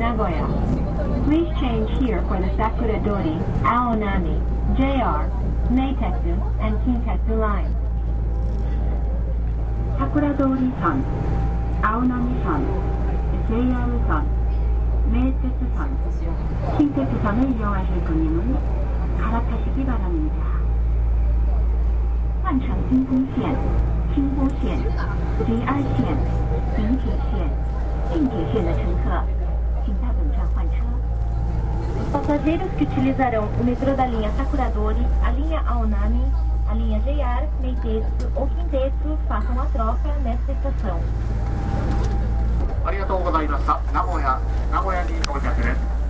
Nagoya. Please change here for the Sakuradori, Aonami, JR, Meitetsu, and Kintetsu lines. 桜通り線、青波線、JR 선, 메이테스선, 킹테스선을 이용하실 분님은 갈아타시기 바랍니다. 换乘京宫线、清波线、JR 线、平铁线、近铁线的乘客，请在本站换车。Os passageiros que utilizarão o metrô da linha Sakuradori, a linha Aonami, a linha JR, Meitetsu ou Kintetsu façam a troca nesta estação. ありがとうございました。名古屋